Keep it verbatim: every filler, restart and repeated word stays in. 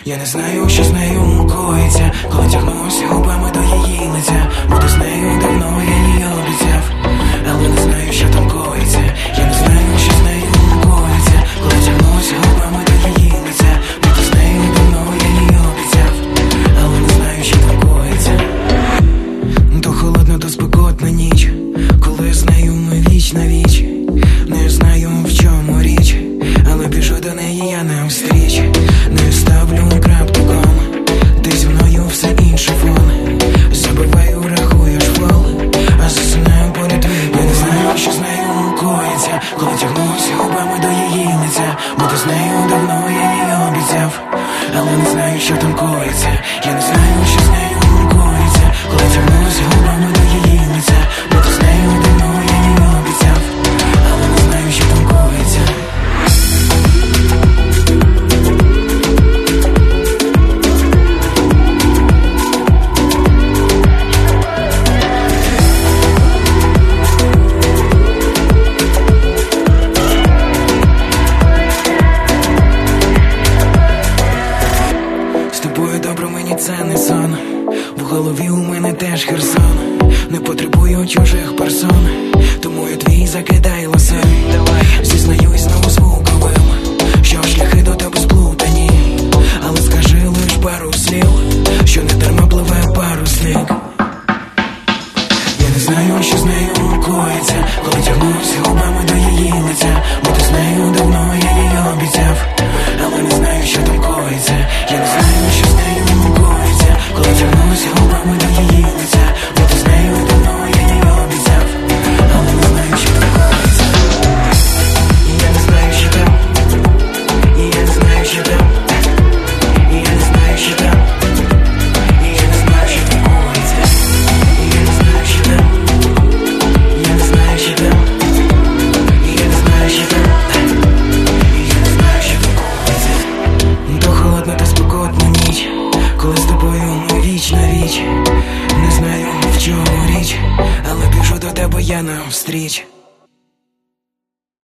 Я не знаю, що з нею коїться, коли тягнуся губами до її лиця. Бути з нею давно я їй обіцяв, але не знаю, що там коїться. Я не знаю, що з нею коїться, коли тягнуся губами до її лиця. Бути з нею давно я їй обіцяв, але не знаю, що там коїться. То холодна, то спекотна ніч, коли з нею ми віч на віч. Не знаю, в чому річ, але біжу до неї я навстріч. Не ставлю крапку ком, ти зі мною все інше фон. Забиваю, рахуєш фол, а засинаю поряд твій пол. Я не знаю, що з нею коїться, коли тягнуся губами до її лиця. Бути з нею давно я їй обіцяв, але не знаю, що там коїться. Я не знаю, що з нею коїться, коли тягнуся губами до її лиця. Бути з нею давно я їй обіцяв, але не знаю, що там коїться. З тобою добре, мені це не сон. В голові у мене теж Херсон. Не потребую чужих персон, тому я твій закидай лосей. Зізнаюсь знову звуковим, що шляхи до тебе сплутані. Але скажи лиш пару слів, що не дарма пливе парусник. Я не знаю, що з нею коїться, коли тягнуся губами до її лиця. Бути з нею давно я їй обіцяв, але не знаю, що там коїться. Я не знаю, що з нею коїться, коли тягнуся губами до її лиця. Бути з нею давно я їй обіцяв, але не знаю, що там коїться. Я не знаю, що там, я не знаю, що там, я не знаю, що там, я не знаю, що там коїться. Я не знаю, що там, я не знаю, що там, я не знаю, що там, я не знаю, що там коїться. То холодна, та спекотна ніч, коли з тобою ми віч на віч. Не знаю, в чому річ, але біжу до тебе я навстріч.